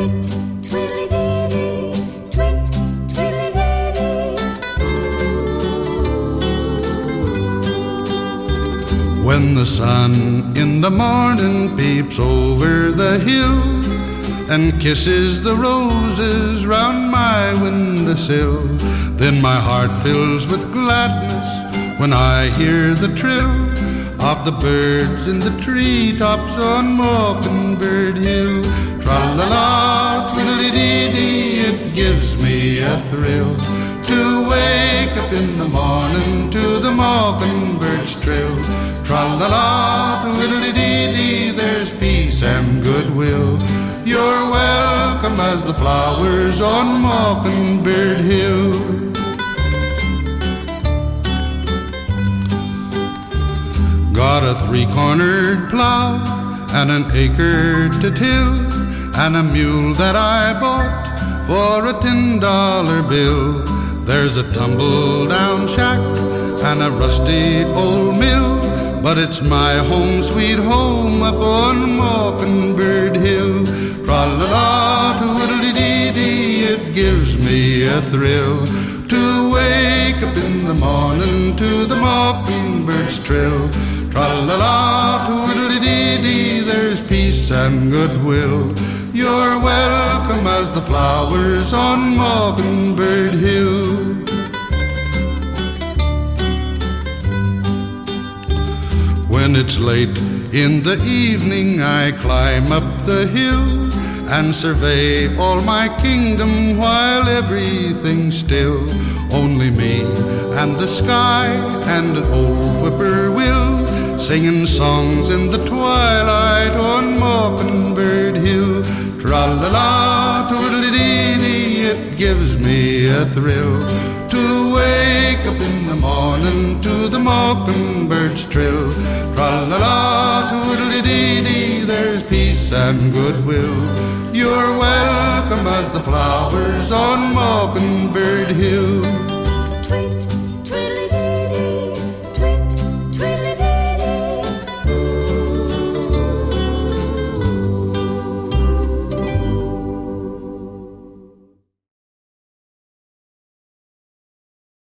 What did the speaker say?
Twit, twiddly-dee-dee, twit, twiddly-dee-dee. When the sun in the morning peeps over the hill and kisses the roses round my windowsill, then my heart fills with gladness when I hear the trill of the birds in the treetops on Mockingbird Hill. Tra-la-la, twiddly-dee-dee, it gives me a thrill to wake up in the morning to the mockingbird's trill. Tra-la-la, twiddly-dee-dee, there's peace and goodwill. You're welcome as the flowers on Mockingbird Hill. Got a three-cornered plow and an acre to till, and a mule that I bought for a $10 bill. There's a tumble-down shack and a rusty old mill, but it's my home sweet home up on Mockingbird Hill. Tra-la-la, twiddly-dee-dee, it gives me a thrill to wake up in the morning to the mockingbird's trill. Tra-la-la, twiddly-dee-dee, there's peace and goodwill. You're welcome as the flowers on Mockingbird Hill. When it's late in the evening, I climb up the hill and survey all my kingdom while everything's still. Only me and the sky and an old whippoorwill singing songs in the twilight on Mockingbird Hill. Tra-la-la, twiddly-dee-dee, it gives me a thrill to wake up in the morning to the mockingbird's trill. Tra-la-la, twiddly-dee-dee, there's peace and goodwill. You're welcome as the flowers on Mockingbird Hill.